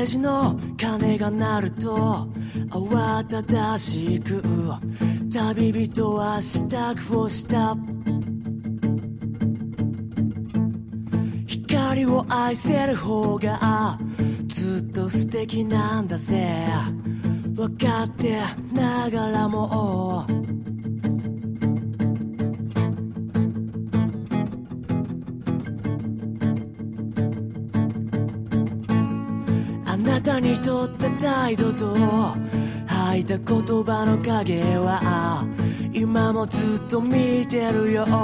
レジの鐘が鳴ると慌ただしく旅人は支度をした。光を愛せる方がずっと素敵なんだぜ。分かってながらもあなたにとった態度と吐いた言葉の影は今もずっと見てるよ。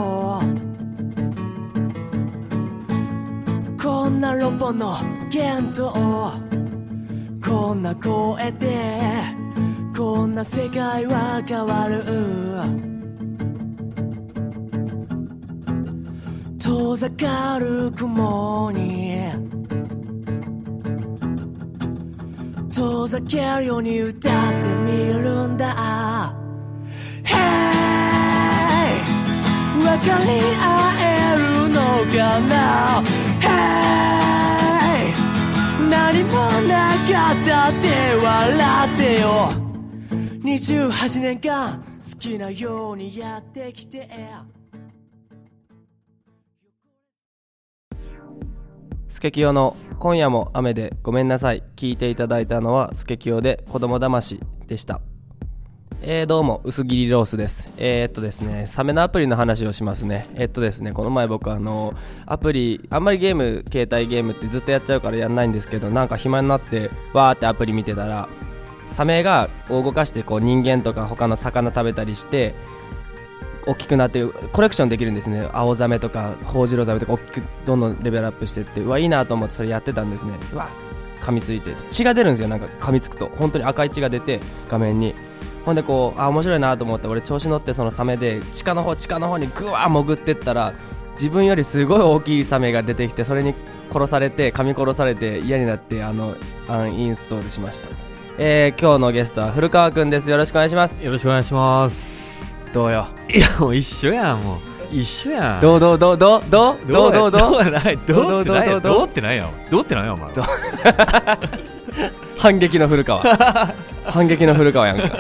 こんなロボの言動、こんな声でこんな世界は変わる。遠ざかる雲に遠ざけるように歌ってみるんだ。Hey 分かり合えるのかな。Hey 何もなかったって笑ってよ。28年間好きなようにやってきて。 スケキヨの今夜も雨でごめんなさい。聞いていただいたのはスケキヨで子供騙しでした。どうも薄切りロースです。ですね、サメのアプリの話をしますね。ですね、この前僕アプリあんまり携帯ゲームってずっとやっちゃうからやんないんですけど、なんか暇になってわーってアプリ見てたら、サメが動かしてこう人間とか他の魚食べたりして大きくなってコレクションできるんですね。青ザメとかホウジロザメとか大きくどんどんレベルアップしてって、うわいいなと思ってそれやってたんですね。うわ噛みついて血が出るんですよ。なんか噛みつくと本当に赤い血が出て画面に、ほんでこう面白いなと思って俺調子乗ってそのサメで地下の方にグワー潜ってったら、自分よりすごい大きいサメが出てきて、それに噛み殺されて嫌になってアンインストールしました。今日のゲストは古川くんです。よろしくお願いします。 よろしくお願いします。どうよ。いやもう一緒やん。もう一緒やん。どうってないよお前。 反撃の古川やんか。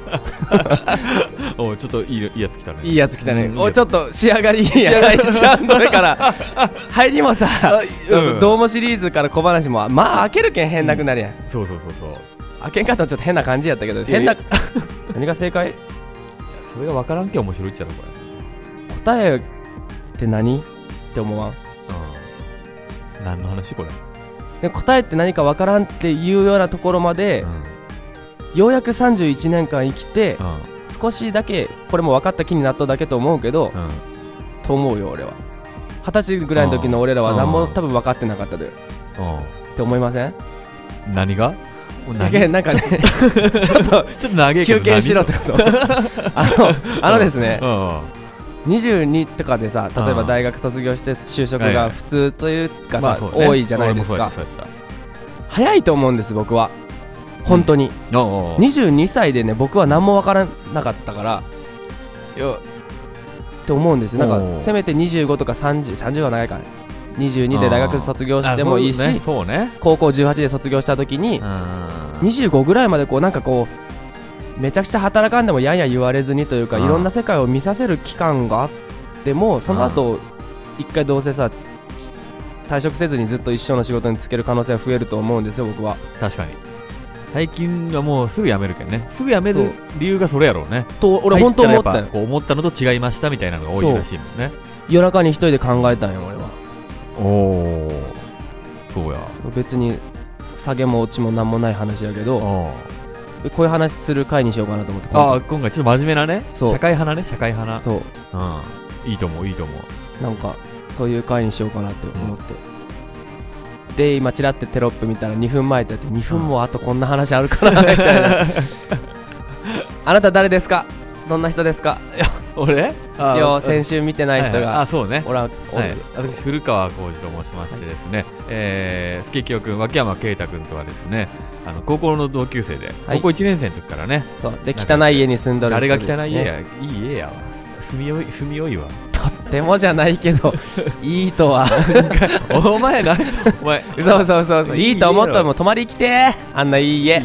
おちょっといいやつ来たね。 いいやつ来たね。おちょっと仕上がりいいや一番どれから入りもさ、ドームシリーズから小話もまあ開けるけん変なくなるやん。 そう開けんかったらちょっと変な感じやったけど、変な何が正解？ それが分からんけん面白いっちゃろこれ。 答えって何って思わん？ 何の話これ。 で答えって何か分からんっていうようなところまで、ようやく31年間生きて、少しだけこれも分かった気になっただけと思うけど、と思うよ俺は。20歳ぐらいの時の俺らは何も多分分かってなかったでって思いません？ 何が？ なんかねちょっと長い休憩しろってことですね、22とかでさ、例えば大学卒業して就職が普通というかさ、多いじゃないですか。早いと思うんです僕は本当に。22歳でね僕は何も分からなかったからって思うんですよ。なんかせめて25とか30は長いから22で大学卒業してもいいし、高校18で卒業した時に25ぐらいまでなんかめちゃくちゃ働かんでもやんや言われずにというか、いろんな世界を見させる期間があっても、その後一回どうせさ退職せずにずっと一生の仕事に就ける可能性は増えると思うんですよ僕は。 確かに最近はもうすぐ辞めるけんね。すぐ辞める理由がそれやろうねと俺本当思ったよ。 思ったのと違いましたみたいなのが多いらしいもんね。 夜中に一人で考えたんよ俺は。 そうや。 別に下げも落ちもなんもない話やけど、こういう話する回にしようかなと思って。 今回ちょっと真面目なね。社会派。そう、いいと思う。 なんかそういう回にしようかなって思って、で今チラってテロップ見たら2分前ってやって、2分もあとこんな話あるかなみたいなあなた誰ですか？どんな人ですか？ 俺？ 一応先週見てない人がそうね。 私古川浩二と申しましてですね、スケキヨ君、脇山圭太君とはですね、高校の同級生で、高校1年生の時からね。 そうで汚い家に住んどる人ですね。 誰が汚い家や？いい家やわ。住みよいわ。 とっでもじゃないけどいいとはお前嘘いいと思ったらもう泊まり来てあんないい家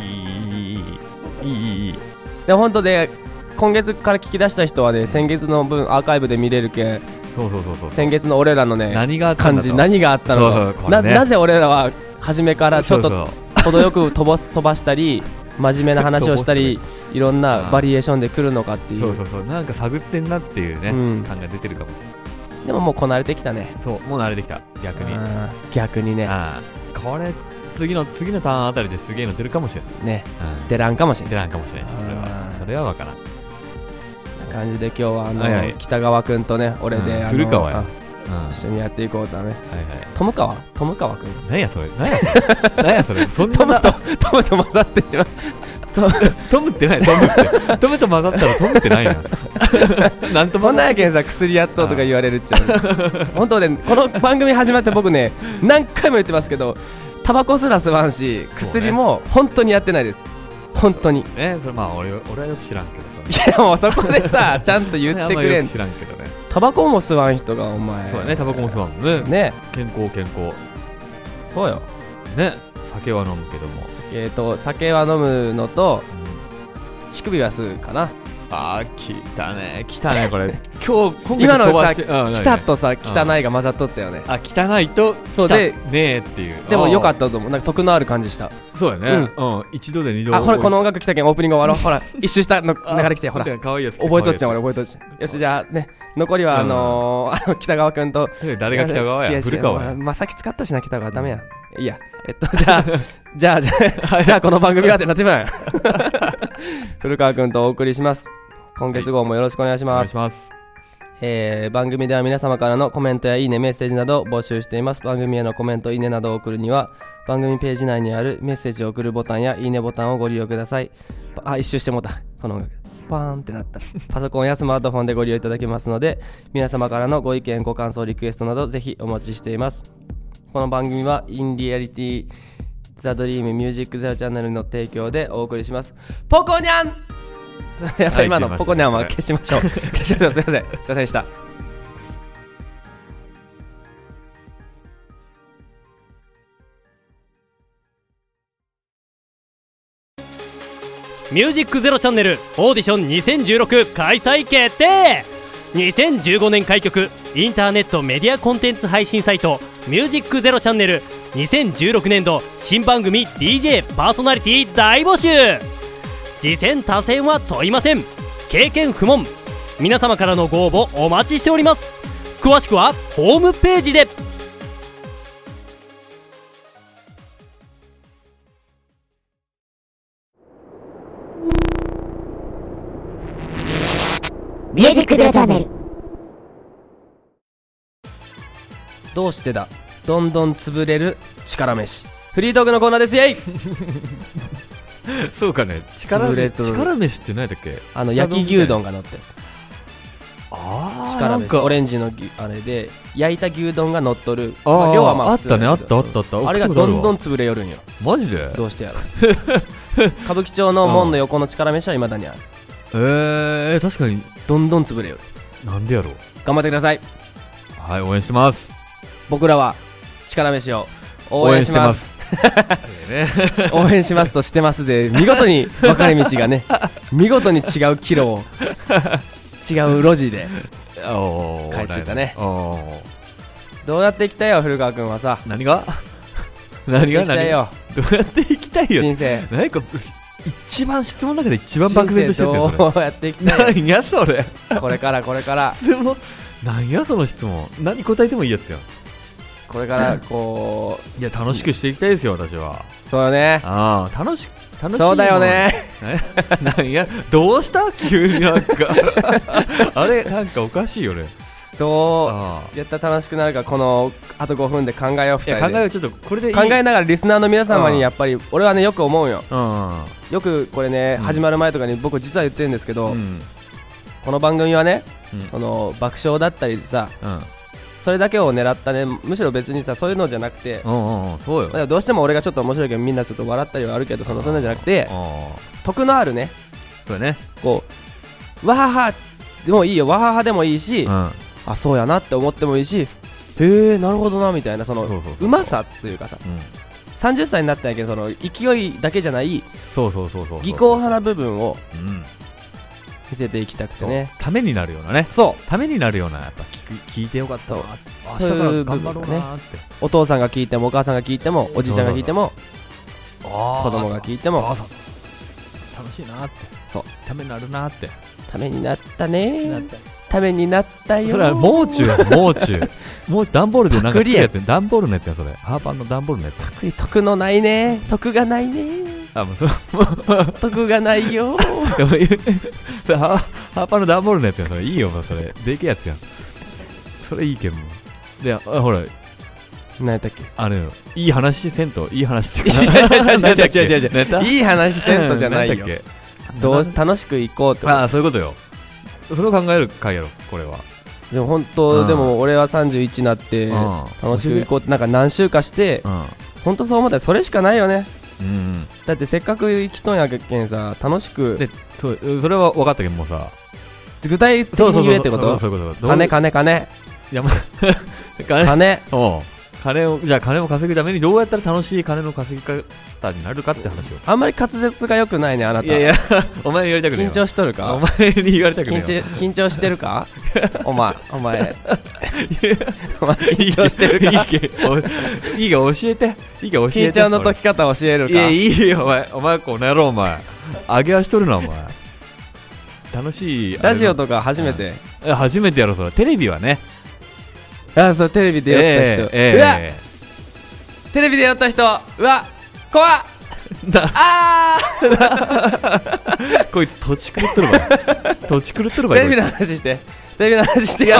いいでも本当で今月から聞き出した人はね先月の分アーカイブで見れるけんそう先月の俺らのね何があった感じ何があったのかそうねなぜ俺らは初めからちょっと程よく飛ばしたり真面目な話をしたりいろんなバリエーションで来るのかっていうそうなんか探ってんなっていうね、感が出てるかもしれないでももうこなれてきたねそうもう慣れてきた逆にねこれ次のターンあたりですげえの出るかもしれないね、出らんかもしれないしそれは分からん感じで今日は北川くんとね俺で古川や一緒にやっていこうとねトムカワくん何やそれそんなトムと混ざってしまうトムってないトムと混ざったらトムってないやなんともこんなんやけんさ薬やっとうとか言われるっちゃう本当ねこの番組始まって僕ね何回も言ってますけどタバコすら吸わんし薬も本当にやってないです本当にそれまあ俺はよく知らんけどいやもうそこでさちゃんと言ってくれん知らんけどねタバコも吸わん人がお前そうだねタバコも吸わんね健康そうよね酒は飲むけども酒は飲むのと乳首は吸うかな来たねこれ今のさ来たとさ汚いが混ざっとったよね汚いとそうでねえっていうでも良かったと思うなんか得のある感じしたそうやね一度で二度ほらこの音楽来たけんオープニング終わろうほら一周したの流れ来てほら可愛いやつ覚えとっちゃう俺覚えとっちゃうよしじゃあね残りは北川くんと誰が北川や古川やまあさっき使ったしな北川ダメやいいやじゃあこの番組はってなってみない古川くんとお送りします今月号もよろしくお願いします、番組では皆様からのコメントやいいねメッセージなどを募集しています番組へのコメントいいねなどを送るには番組ページ内にあるメッセージを送るボタンやいいねボタンをご利用ください一周してもうたこの音楽ファーンってなったパソコンやスマートフォンでご利用いただけますので皆様からのご意見ご感想リクエストなどぜひお待ちしていますこの番組はインリアリティザドリームミュージックゼロチャンネルの提供でお送りしますポコニャンやっぱり今のポコニャンは消しましょう消しましょうすいませんでしたミュージックゼロチャンネルオーディション2016開催決定2015年開局インターネットメディアコンテンツ配信サイトミュージックゼロチャンネル2016年度新番組 DJ パーソナリティ大募集次戦他戦は問いません経験不問皆様からのご応募お待ちしております詳しくはホームページでミュージックゼロチャンネルどうしてだどんどん潰れる力飯フリートークのコーナーですイエイそうかね力飯って何だっけ焼き牛丼が乗ってる力飯オレンジのあれで焼いた牛丼が乗っとる量はまああったねあったあれがどんどん潰れよるんよマジでどうしてやろ歌舞伎町の門の横の力飯は未だにある確かにどんどん潰れよるなんでやろう頑張ってくださいはい応援してます僕らは力飯を応援してます応援しますとしてますで見事に分かれ道がね見事に違うキロを違う路地で帰ってたねどうやっていきたいよ古川君はさ何がどうやっていきたいよ人生何か一番質問の中で一番漠然としてるやつどうやっていきたいよ何やそれこれから質問何やその質問何答えてもいいやつやんこれからこういや楽しくしていきたいですよ私はそうよね楽しいそうだよね何やどうした急になんかあれなんかおかしいよねどうやったら楽しくなるかこのあと5分で考えよう2人で考えようちょっとこれで考えながらリスナーの皆様にやっぱり俺はねよく思うよよくこれね始まる前とかに僕実は言ってるんですけどこの番組はねこの爆笑だったりさそれだけを狙ったねむしろ別にさそういうのじゃなくてそうよどうしても俺がちょっと面白いけどみんなちょっと笑ったりはあるけどそういうのじゃなくて得のあるねそうねこうわははでもいいよわははでもいいしあそうやなって思ってもいいし、へえなるほどなみたいな、そのそううまさというかさ、 うん、 30歳になったんやけどその勢いだけじゃないそう技巧派な部分をうん見せていきたくてそうね。 ためになるようなね、 そうためになるようなやっぱ聞いてよかったなって、 そう明日から頑張ろうなって、 お父さんが聞いてもお母さんが聞いてもおじいちゃんが聞いても子子供が聞いてもそうそう楽しいなって、 そうためになるなって、 ためになったね、ためになったよ。 それはもう中やつ、もう中段ボールでなんか作るやつ、 パ段ボールのやつや、それハーパンの段ボールのやつ。 得のないね、得がないね、 あ、もうそれ得がないよでもそれハーパンの段ボールのやつや、それいいよ、もうそれでけえやつやん、それいいけんもん。で、ほら何やったっけ、 あれよ、いい話せんと、いい話って違うネタいい話せんとじゃないよ、 何だっけどう楽しくいこうって。 ああ、そういうことよ。それを考える回やろ、これは。 でも本当、 うんでも俺は31になって楽しくいこうってなんか何週かして本当そう思ったらそれしかないよね。 うんだってせっかく生きとんやけんさ、楽しくで、それは分かったけどもうさ、 具体的に言えってこと。 そういうこと。 金いや、まあ金金を、じゃあ金を稼ぐためにどうやったら楽しい金の稼ぎ方になるかって話を。 あんまり滑舌が良くないね、あなた。 いやいや、お前に言われたくねえよ。 緊張しとるか。 お前に言われたくねえよ。 緊張してるかお前緊張してるか。 いいが教えて。 緊張の解き方教えるか。 いや、いいよ、お前この野郎、お前上げ足取るな、お前。楽しいラジオとか初めて。 初めてやろ、それ。テレビはね。 あ、そう、テレビでやった人。うわ、テレビでやった人、うわ、怖っあーこいつ土地狂っとるばい。 テレビの話してよ。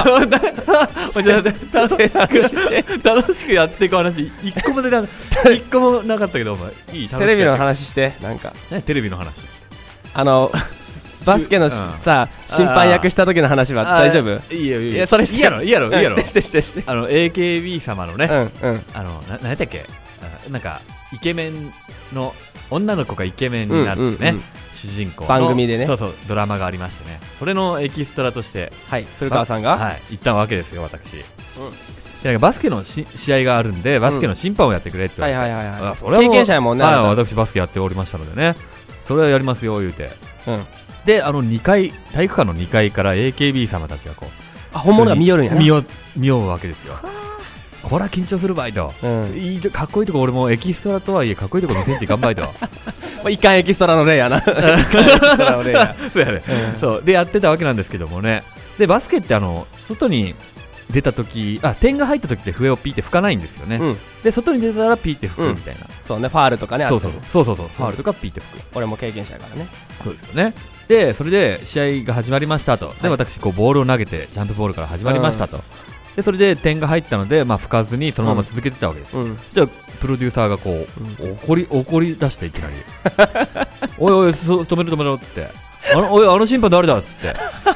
楽しくやっていく話一個もなかったけど、お前いい、 テレビの話して。なんかテレビの話、 バスケのさ、審判役した時の話は大丈夫？ いいよ。 いや、それして。 いいやろ。 して。 AKB 様のね、 うん何やったっけ、なんかイケメンの女の子がイケメンになってね、主人公の番組でね、 そうドラマがありましてね、それのエキストラとして、 古川さんが行ったわけですよ、私。で、バスケの試合があるんで、バスケの審判をやってくれって言われて、経験者やもんね。 私バスケやっておりましたのでね、それはやりますよ言うて、で、2階、体育館の2階から AKB 様たちがこう、 本物が見よるんやな。 見ようわけですよ。これは緊張するばいと、かっこいいとこ、俺もエキストラとはいえかっこいいとこ見せんっていかんばいといかんエキストラの例やな。 そうやね、そうでやってたわけなんですけどもね。で、バスケって外に出た時、点が入った時って笛をピーって吹かないんですよね。で、外に出たらピーって吹くみたいな。 そうね、ファールとかね。 そうファールとかピーって吹く。 俺も経験者やからね。 そうですよね。で、それで試合が始まりましたと。で、私ボールを投げてジャンプボールから始まりましたと。で、それで点が入ったので、吹かずにそのまま続けてたわけです。じゃあプロデューサーがこう、怒り出していきなりおい止めろっつって、審判誰だっつって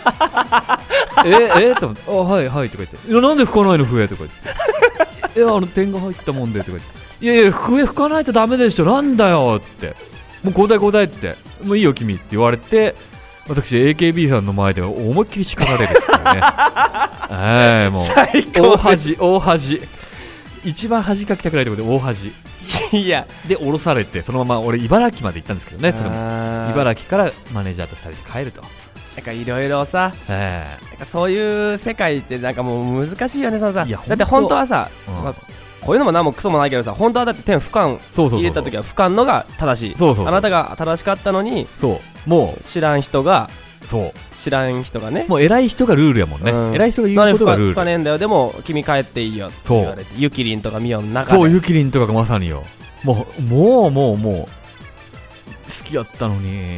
と思って、はいとか言って、いや、なんで吹かないの笛とか言って、点が入ったもんでとか言って、いや笛吹かないとダメでしょ、なんだよって、もう交代っつって、もういいよ君って言われて、私 AKB さんの前で思いっきり叱られるっていうね。もう大恥、一番恥かきたくないところで大恥。 いやで降ろされて、そのまま俺茨城まで行ったんですけどね。それも茨城からマネージャーと2人で帰ると。 なんかいろいろさ、なんかそういう世界ってなんかもう難しいよね。そのさ、だって本当はさ、こういうのも何もクソもないけどさ、本当はだって点不可入れた時は不可のが正しい。あなたが正しかったのに、もう知らん人がね、もう偉い人がルールやもんね。偉い人が言うことがルール。 不可ねえんだよ、でも君帰っていいよって言われて、ゆきりんとかみよん中で。 そう、ゆきりんとかがまさによ。もう好きやったの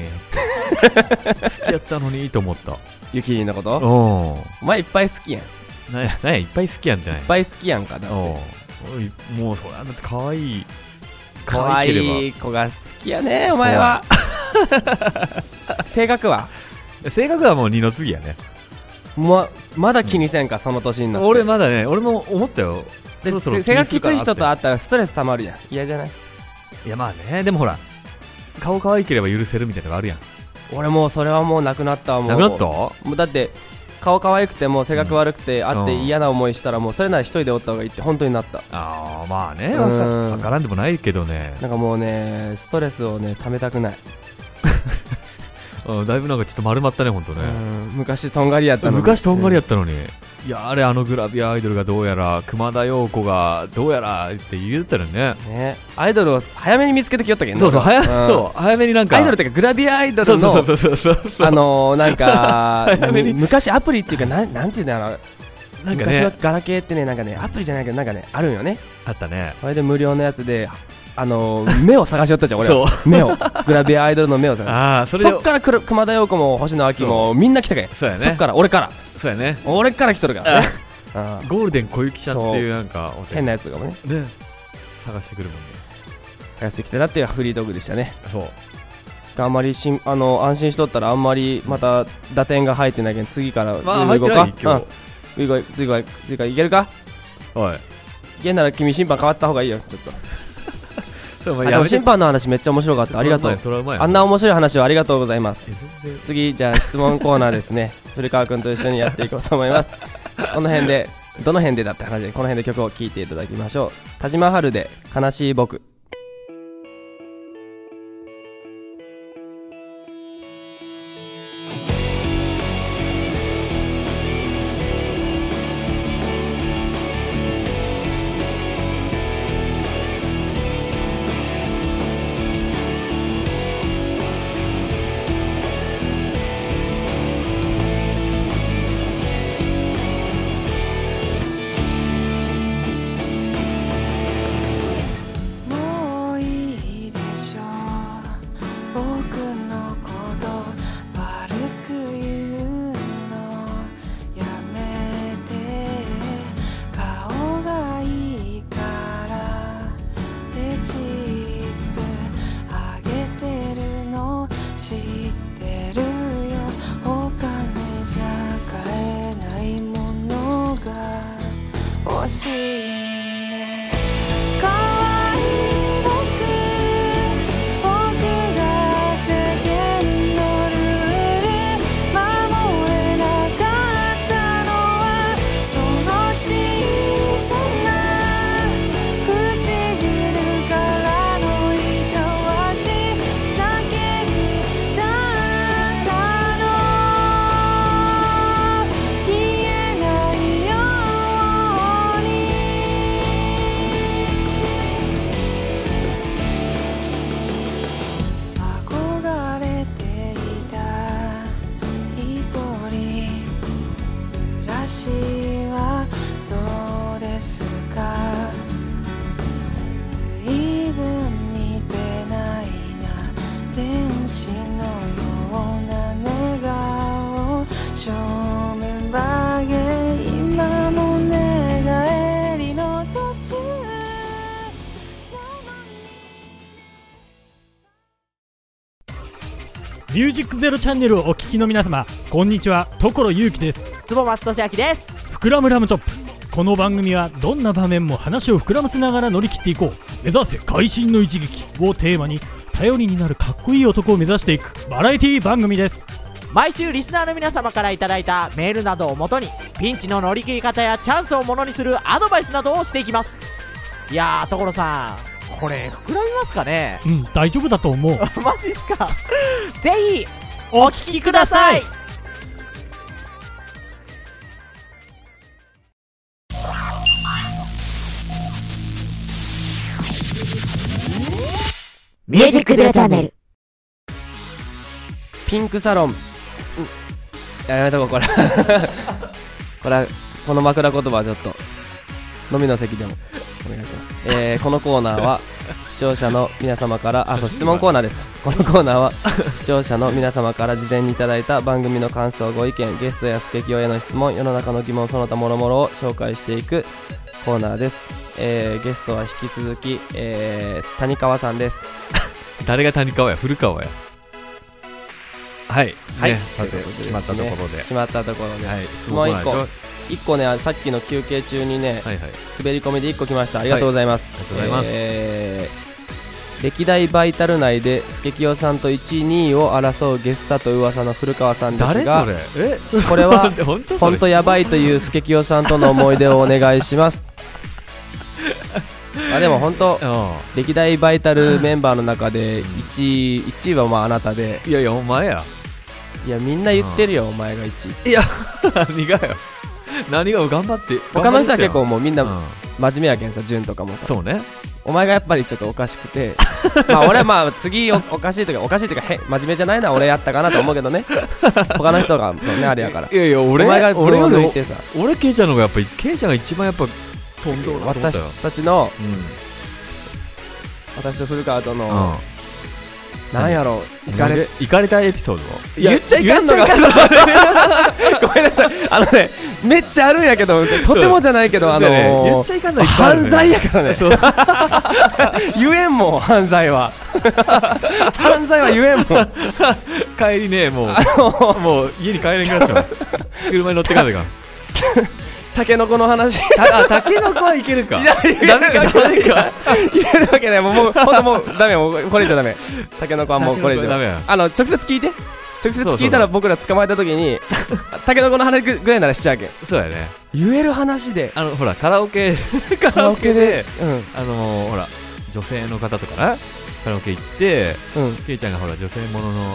にと思った。 ゆきりんのこと？お前いっぱい好きやん。 なんやいっぱい好きやんってない。 いっぱい好きやんか。だってもうそれだって可愛い子が好きやね、お前は。性格はもう二の次やね。 まだ気にせんか、その年になって。 俺まだね、俺も思ったよ。 背がきつい人と会ったらストレスたまるやん。嫌じゃない？ いや、まあね、でもほら、顔可愛ければ許せるみたいなのがあるやん。 俺もうそれはもうなくなったわ。 なくなった？ もうだって顔可愛くても性格悪くて会って嫌な思いしたらもうそれなら一人でおった方がいいって本当になった。 ああまあね、わからんでもないけどね。 なんかもうねストレスをね溜めたくない。 だいぶなんかちょっと丸まったね本当ね。 昔とんがりやったのに。 昔とんがりやったのに、いやあれグラビアアイドルがどうやら熊田曜子がどうやらって言ってたのね。 アイドルを早めに見つけてきよったけどね。 そう早めになんかアイドルっていうかグラビアアイドルのなんか昔アプリっていうかなんていうんだろう、なんか昔はガラケーってねなんかねアプリじゃないけどなんかねあるんよね。 あったね。 それで無料のやつで目を探しよったじゃん俺は。目をグラビアアイドルの目を探しそっから熊田曜子も星野亜紀もみんな来たけん。そっから俺から来とるからね。 ゴールデン小雪ちゃんっていうなんか変なやつとかもね探してくるもんね。 探してきたなっていうフリートークでしたね。 そうあんまり安心しとったらあんまりまた打点が入ってないけん次から入ってない今日。 次からいけるか。 おいいけんなら君審判変わった方がいいよちょっと。でも審判の話めっちゃ面白かった。ありがとう。あんな面白い話をありがとうございます。次じゃあ質問コーナーですね。古川君と一緒にやっていこうと思います。この辺でどの辺でだって話でこの辺で曲を聴いていただきましょう。田島春で悲しい僕。 ミュージックゼロチャンネルをお聞きの皆様、こんにちは。所祐樹です。 坪松俊明です。 膨らむラムチョップ。この番組はどんな場面も話を膨らませながら乗り切っていこう、目指せ会心の一撃をテーマに頼りになるかっこいい男を目指していくバラエティ番組です。 毎週リスナーの皆様からいただいたメールなどをもとにピンチの乗り切り方やチャンスをものにするアドバイスなどをしていきます。いやー所さん、これ膨らみますかね。 大丈夫だと思う。 マジっすか。ぜひお聞きください。 ミュージックゼロチャンネル。 ピンクサロン。やめとこうこれ。この枕言葉はちょっと飲みの席でもお願いします。このコーナーは視聴者の皆様から質問コーナーです。このコーナーは視聴者の皆様から事前にいただいた番組の感想、ご意見、ゲストやスケキヨへの質問、世の中の疑問その他諸々を紹介していくコーナーです。ゲストは引き続き、谷川さんです。 誰が谷川や古川や。はい、 はい、 ね、決まったところで、 はい、質問1個ね、さっきの休憩中にね、滑り込みで1個来ました。ありがとうございます。 歴代バイタル内でスケキヨさんと1位2位を争うゲストと噂の古川さんです誰が、 それこれは本当やばいというスケキヨさんとの思い出をお願いしますでも本当歴代バイタルメンバーの中で1位はまああなたで、 いやいやお前や、 いやみんな言ってるよ、お前が1位。 いや何がよ、頑張って他の人は結構もうみんなうん真面目やけんさ、潤とかもさ、 そうね、 お前がやっぱりちょっとおかしくてまあ俺はまあ次おかしいというか真面目じゃないのは俺やったかなと思うけどね他の人がそうねあれやから、 いやいやお前が俺より抜いてさ、 俺ケイちゃんの方がやっぱりケイちゃんが一番やっぱ飛んどるなと思ったよ。 私たちのうん私と古川とうんのなんやろう、 行かれたエピソードを言っちゃいかんのかごめんなさい、めっちゃあるんやけど、とてもじゃないけど、 言っちゃいかんのいっぱいあるね犯罪やからね言えんもん、犯罪は犯罪は言えんもん帰りね、もう家に帰れんからしょ車に乗ってかんでかんタケノコの話タケノコはいけるか、 いやダメか言えるわけない、もうほんともうダメ、もうこれ以上ダメ、タケノコはもうこれ以上ダメや、 直接聞いて、直接聞いたら僕ら捕まえた時にタケノコの話ぐらいならしちゃうけん、 そうやね、 言える話でほらカラオケでほら女性の方とかな、カラオケ行ってケイちゃんがほら女性ものの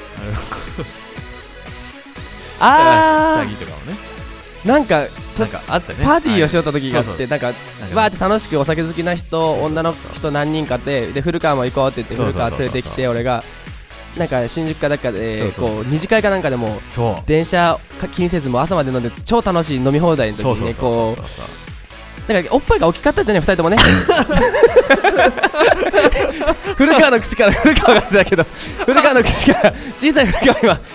下着とかをね、 なんかあったね、 パーティーをしよった時があって、 そうなんかわーって楽しくお酒好きな人、女の人何人かで古川も行こうって言って古川連れてきて、俺がなんか新宿かだかでこう二次会かなんかでも電車気にせずも朝まで飲んで超楽しい飲み放題の時にね、こうなんかおっぱいが大きかったじゃね、2人ともね古川の口から古川が出たけど、古川の口から小さい古川今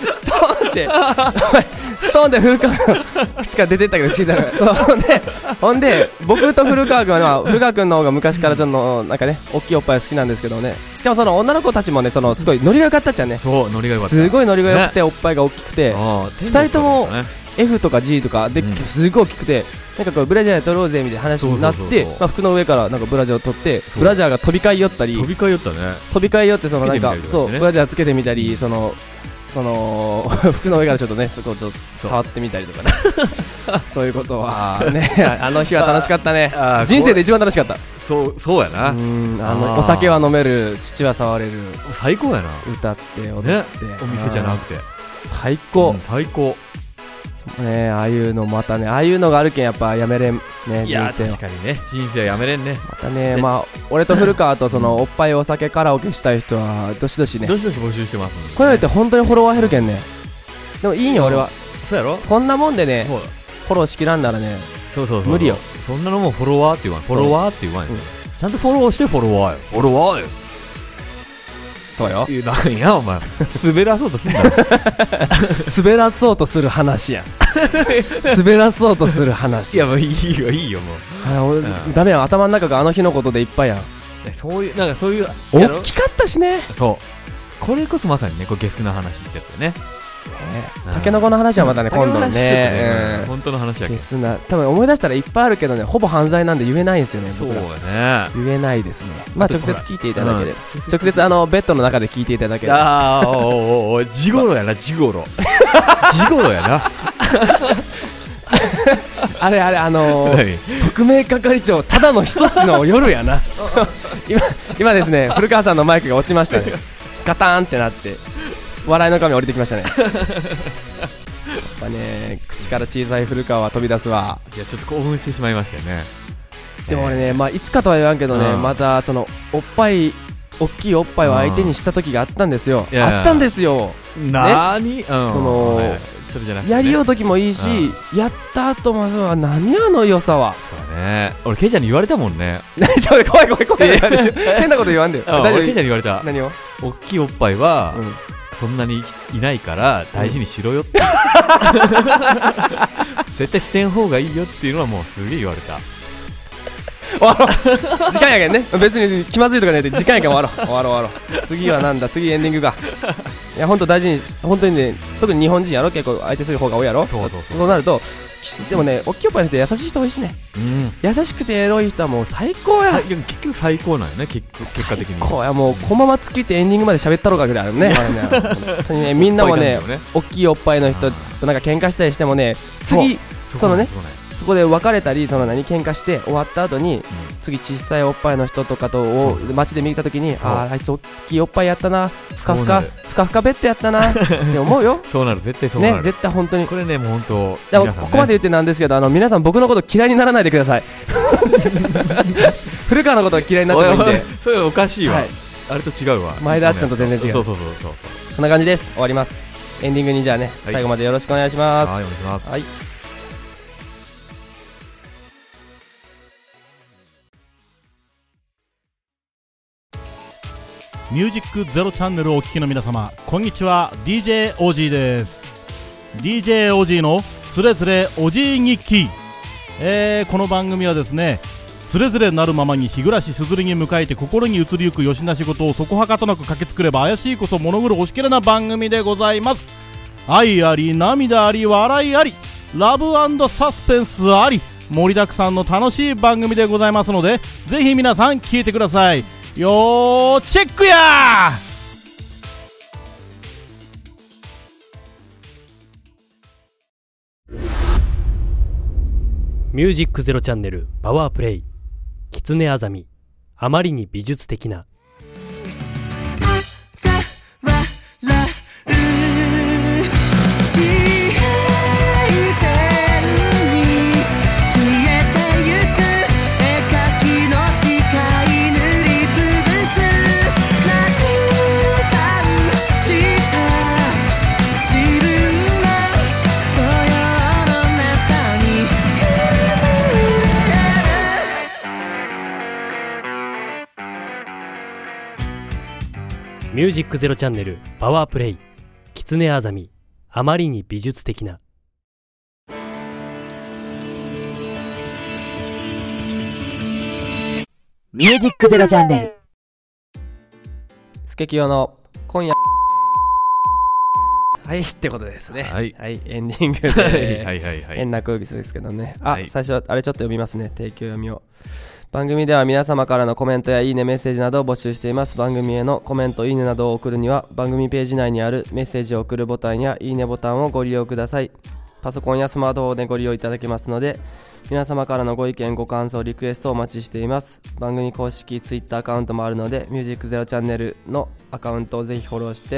ストーンで古川の口から出てったけど小さいほんで僕と古川君は古川君の方が昔からちょっとなんかね大きいおっぱい好きなんですけどね、しかもその女の子たちもねすごいノリが良かったっちゃね、 そうノリが良かった、 すごいノリが良くておっぱいが大きくて、2人とも F とか G とかですごい大きくて、なんかこうブラジャー取ろうぜみたいな話になって、服の上からなんかブラジャーを取って、ブラジャーが飛び交い寄ったり、 飛び交い寄ったね、 飛び交い寄ってそのなんかそうブラジャーつけてみたり、その服の上からちょっとねそこをちょっと触ってみたりとかねそういうことはねあの日は楽しかったね、人生で一番楽しかった。 そうやな、 お酒は飲める、父は触れる、 最高やな、 歌って踊って、 お店じゃなくて最高、 最高ね、ああいうのまたね、ああいうのがあるけんやっぱやめれんね、 いや人生は確かにね、人生はやめれんね、 またね、まあ俺と古川とそのおっぱいお酒カラオケしたい人はどしどしね、 どしどし募集してます、 こういうのって本当にフォロワー減るけんね、でもいいんよ俺は、 そうやろ、 こんなもんでねフォローしきらんならね、 そう無理よ、 そんなのもフォロワーって言わん、フォロワーって言わんよ、ちゃんとフォローしてフォロワーよ、フォロワーよ、 そうよ、 なんやお前滑らそうとすんな滑らそうとする話やん滑らそうとする話、 いやもういいよもうダメやん、頭の中があの日のことでいっぱいやん、 そういうなんかそういう大きかったしね、 そうこれこそまさにねこうゲスな話ってやつよね、 タケノコの話はまたね今度ね、 本当の話やけど、 ゲスな多分思い出したらいっぱいあるけどね、ほぼ犯罪なんで言えないんですよね、 そう僕らやね、 言えないですね、まあ直接聞いていただければ、直接ベッドの中で聞いていただければ、 ああおジゴロやな、ジゴロジゴロやなあれ特命係長ただの一つの夜やな今ですね古川さんのマイクが落ちましたね、ガターンってなって笑いの神降りてきましたねやっぱね口から小さい古川は飛び出すわ。 いやちょっと興奮してしまいましたよね。 でも俺ね、まあいつかとは言わんけどね、またそのおっぱい大きいおっぱいを相手にした時があったんですよ。あったんですよ。 なーに、 そのそれじゃなくてね、 やりよう時もいいし、やった後も何あの良さは。 そうだね。俺ケイちゃんに言われたもんね。 何それ、怖い変なこと言わんでよ。 俺ケイちゃんに言われた。 何を？ 大きいおっぱいは、そんなにいないから大事にしろよって、絶対捨てん方がいいよっていうのはもうすげえ言われた。 終わろう時間やけんね、別に気まずいとかじゃなくて時間やけん終わろう次はなんだ、次エンディングがいや本当大事に、本当にね、特に日本人やろ、結構相手する方が多いやろ。そうなるとでもね、大きいおっぱいの人優しい人多いしね、優しくてエロい人はもう最高や。 結局最高なんよね、結果的に。 こうや、もうこのまま突きってエンディングまで喋ったろうかぐらいあるね。本当にね、みんなもね、大きいおっぱいの人となんか喧嘩したりしてもね、次そのね、そこで別れたり、その喧嘩して終わった後に、次小さいおっぱいの人とかとを街で見たときに、あいつ大きいおっぱいやったな、ふかふかベッドやったなって思うよ。 そうなる、絶対そうなるね、絶対本当に。これね、もう本当でもここまで言ってなんですけど、皆さん僕のこと嫌いにならないでください。古川のことが嫌いになってもいいんで。 それおかしいわ、あれと違うわ。 前田あっちゃんと全然違う。 そうこんな感じです。終わります。エンディングにじゃあね、最後までよろしくお願いします。 はい、お願いします。 はい。 ミュージックゼロチャンネルをお聞きの皆様、こんにちは。 DJ オジーです。 DJ オジーのつれづれおじい日記。この番組はですね、つれづれなるままに日暮らしすずりに迎えて心に移りゆくよしな仕事をそこはかとなく駆け作れば怪しいこそ物黒おしきれな番組でございます。愛あり涙あり笑いありラブ&サスペンスあり盛りだくさんの楽しい番組でございますので、ぜひ皆さん聞いてください。よーチェックやー。ミュージックゼロチャンネルパワープレイ。キツネアザミ、あまりに美術的な。ミュージックゼロチャンネルパワープレイ。キツネアザミ、あまりに美術的な。 ミュージックゼロチャンネル。 スケキヨの今夜。はいってことですね。はい、エンディングで変な空気ですけどね。最初あれちょっと読みますね。提供読みを。番組では皆様からのコメントやいいねメッセージなどを募集しています。番組へのコメントいいねなどを送るには番組ページ内にあるメッセージを送るボタンやいいねボタンをご利用ください。パソコンやスマートフォンでご利用いただけますので、皆様からのご意見ご感想リクエストをお待ちしています。番組公式ツイッターアカウントもあるので、ミュージックゼロチャンネルのアカウントをぜひフォローして、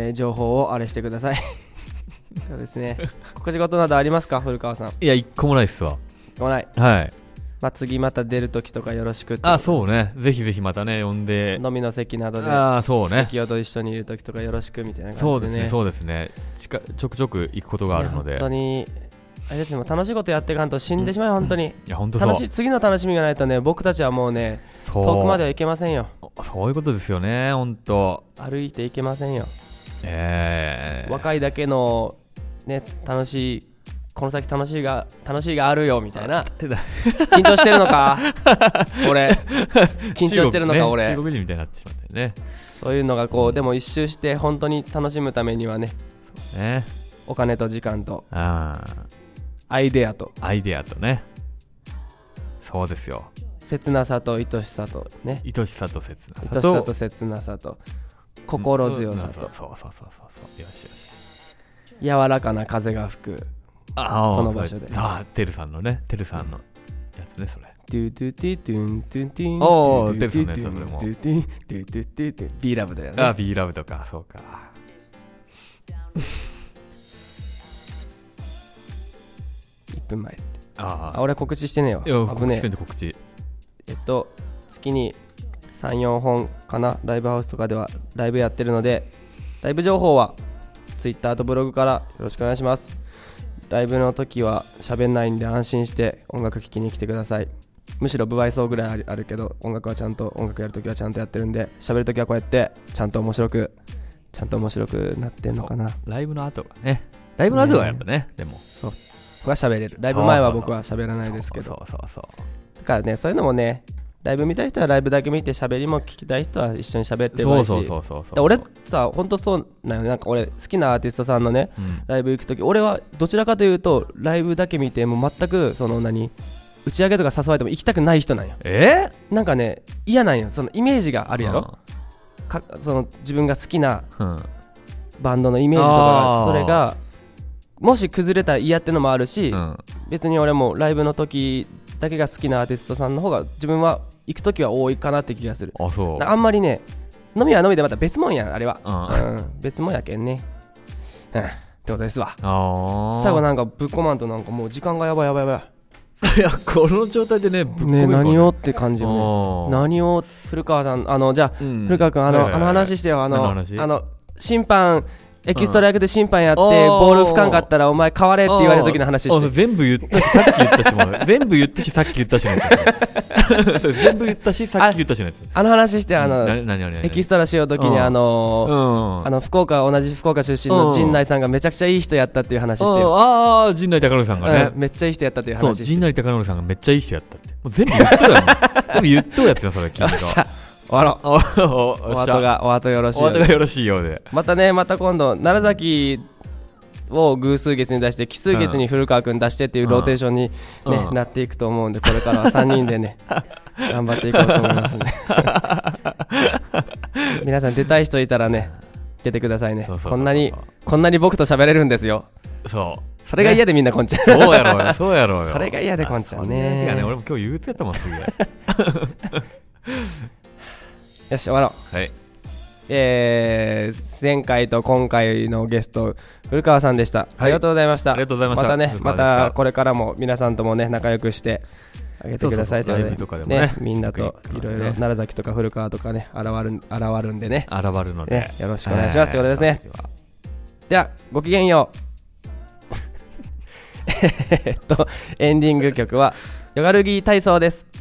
情報をあれしてください。そうですね。告知事などありますか、古川さん。 いや、一個もないっすわ。 一個もない。 はい。 次また出るときとかよろしくって。 そうね、ぜひぜひまたね、呼んで飲みの席などで、 そうね、 先ほど一緒にいるときとかよろしくみたいな感じでね。 そうですね、ちょくちょく行くことがあるので、 本当にあれですね、もう楽しいことやっていかんと死んでしまう、本当に。 いや、本当そう。 次の楽しみがないとね、僕たちはもうね、遠くまでは行けませんよ。 そういうことですよね、本当。 歩いて行けませんよ。若いだけのね、楽しい、この先楽しいがあるよみたいな。緊張してるのか俺緊張してるのか俺、 中国人みたいになってしまったよね。 そういうのがこう、でも一周して本当に楽しむためにはね、お金と時間とアイデアとね。そうですよ。 切なさと愛しさとね。 愛しさと切なさと心強さと、 そうよし。 柔らかな風が吹くこの場所で。 テルさんのやつね、それ。 トゥトゥティトゥントゥンティン。 おー、テルさんのやつだ、それも。 トゥトゥトゥトゥトゥトゥ B ラブだよね。 B ラブとか、そうか。 1分前って。俺告知してねえわ。 告知してんで、告知。 月に 3,4 本かな、ライブハウスとかではライブやってるので、ライブ情報は Twitter とブログからよろしくお願いします。ライブの時は喋んないんで安心して音楽聴きに来てください。むしろ不愛想ぐらいあるけど、音楽やる時はちゃんとやってるんで、喋る時はこうやってちゃんと面白くなってんのかな。 ライブの後がね、ライブの後がやっぱね、でもそう僕は喋れる。ライブ前は僕は喋らないですけど、だからね、そういうのもね、 ライブ見たい人はライブだけ見て喋りも聞きたい人は一緒に喋ってもいいし、で俺さほんとそうなのよ。なんか俺好きなアーティストさんのね、ライブ行くとき俺はどちらかというとライブだけ見てもう全くその打ち上げとか誘われても行きたくない人なんよ。なんかね嫌なんよ。そのイメージがあるやろ、その自分が好きなバンドのイメージとかが、それがもし崩れたら嫌ってのもあるし、別に俺もライブの時だけが好きなアーティストさんの方が自分は行く時は多いかなって気がする。あんまりね飲みは飲みでまた別もんやんあれは、別もんやけんね、ってことですわ。最後なんかぶっこまんとなんかもう時間がやばいいやこの状態でねぶっこめるか何をって感じよね。何を古川さんじゃあ、古川君あの話してよ。審判エキストラ役で審判やってボール吹かんかったらお前変われって言われた時の話して。 全部言ったしさっき言ったしも全部言ったしさっき言ったしのやつ全部言ったしさっき言ったしのやつ。 話してエキストラしようときに同じ福岡出身の陣内さんがめちゃくちゃいい人やったっていう話してよ。 陣内孝則さんがね、 めっちゃいい人やったっていう話して。 陣内孝則さんがめっちゃいい人やったってもう全部言っとるやん。全部言っとるやつよそれ。君がお後よろしいようで。 お後がよろしいようで。 また今度奈良崎を偶数月に出して奇数月に古川くん出してっていうローテーションに、なっていくと思うんで、これからは3人でね頑張っていこうと思いますね。皆さん出たい人いたらね出てくださいね。こんなに僕と喋れるんですよ。それが嫌でみんなこんちゃん。 そうやろうよそうやろうよ。 それが嫌でこんちゃんね。 俺も今日憂鬱やったもんすげよし終わろう。前回と今回のゲスト古川さんでした。ありがとうございました。 ありがとうございました。 またこれからも皆さんともね仲良くしてあげてくださいということでね、みんなといろいろ奈良崎とか古川とかね現るんでね、 現るのでよろしくお願いしますということですね。ではごきげんよう。エンディング曲はヨガルギー体操です。